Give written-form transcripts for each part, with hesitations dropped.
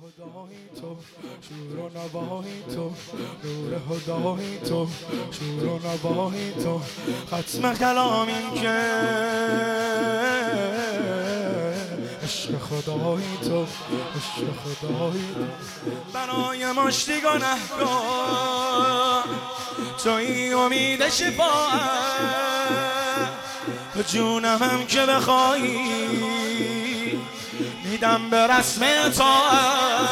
هدای تو شور و نوای تو، نور هدای تو شور و نوای تو، ختم کلامیم که عشق خدای تو، عشق خدای تو. برای مشتی گنهگار تویی امید شفاعت، تو جونم هم که بخوایی میدم به رسم اطاعت.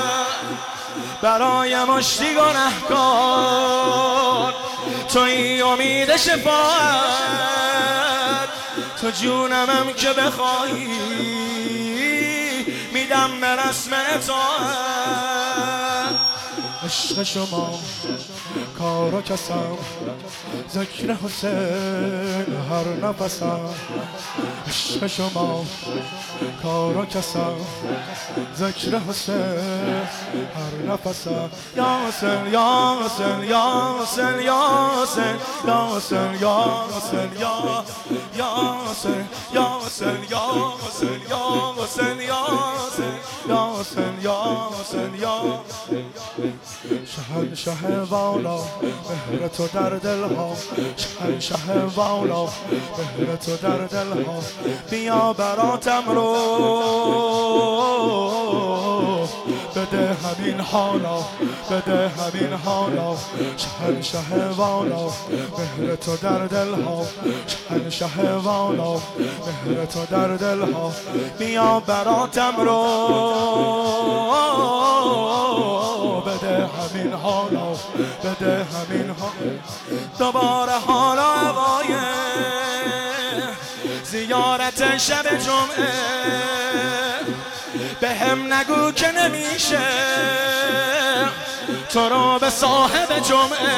برای مشتی گنهگار تویی امید شفاعت، تو جونم هم که بخوایی میدم به رسم اطاعت. عشق شما کار و کسم، ذکر حسین هر نفسم. عشق شما کار و کسم، ذکر حسین هر نفسم. یا حسین یا حسین یا حسین یا حسین یا حسین یا حسین یا حسین یا حسین یا حسین یا حسین یا حسین یا حسین یا حسین یا شهنشه والا مهر تو در دلها، شهنشه والا مهر تو در دلها. بیا براتم رو بده همین حالا، بده همین حالا. شهنشه والا مهر تو در دلها، شهنشه والا مهر تو در دلها. بیا براتم رو بده همین حالا، بده همین حالا. دوباره حالا هوای زیارت شب جمعه، به هم نگو که نمیشه تو رو به صاحب جمعه،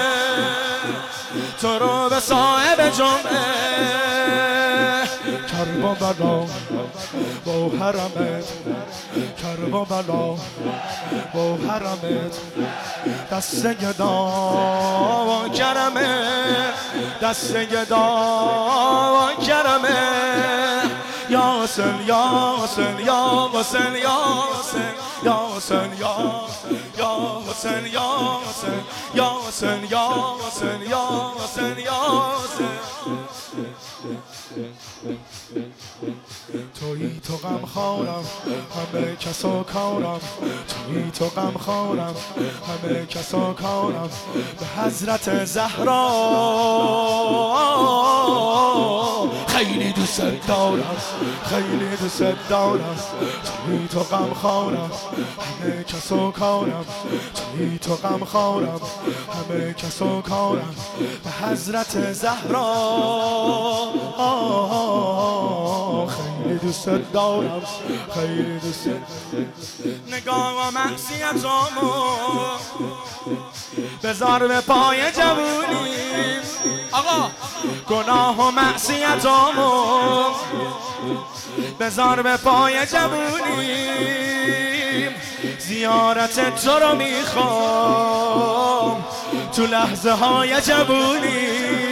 تو رو به صاحب جمعه. کربلا با حرمت، کربلا با حرمت. دست گدا و کرمه، دست گدا و کرمه. یا حسین یا حسین یا حسین یا حسین یا حسین یا حسین یا حسین یا حسین یا حسین یا حسین یا حسین. تویی تو غم خورم همه کسا کارم، تویی تو غم خورم همه کسا کارم. به حضرت زهرا خیلی دوست دارم، خیلی دوست دارم. تویی تو غم خورم همه کسا کارم، تویی تو غم خورم همه کسا کارم. به حضرت زهرا خیلی دوست دارم، خیلی دوست. نگاه و معصیتامو بذار به پای جوونی، آقا گناه و معصیتامو بذار به پای جوونی. زیارت تو رو میخوام تو لحظه های جوونی،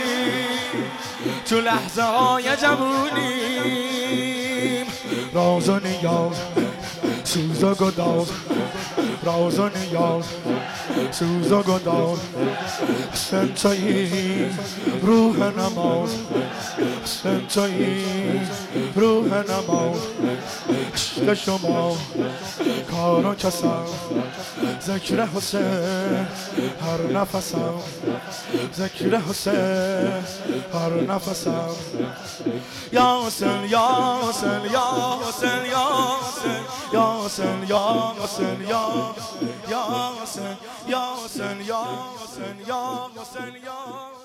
تو لحظه های جوونیم. راز و نیاز سوز و گداز، راز و نیاز سوز و گداز. حسین تویی روح نماز، حسین تویی روح نماز. عشق شما کار و کسم، ذکر حسین هر نفسم، ذکر حسین هر نفسم. یا حسین یا حسین یا حسین یا حسین یا حسین یا حسین یا حسین یا حسین یا حسین یا حسین یا حسین یا